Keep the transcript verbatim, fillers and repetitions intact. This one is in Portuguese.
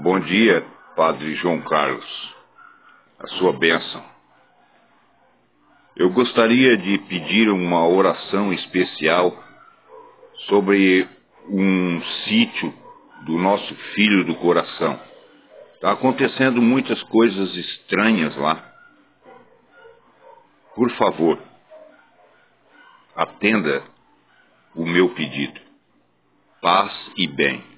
Bom dia, Padre João Carlos. A sua bênção. Eu gostaria de pedir uma oração especial sobre um sítio do nosso filho do coração. Está acontecendo muitas coisas estranhas lá. Por favor, atenda o meu pedido. Paz e bem.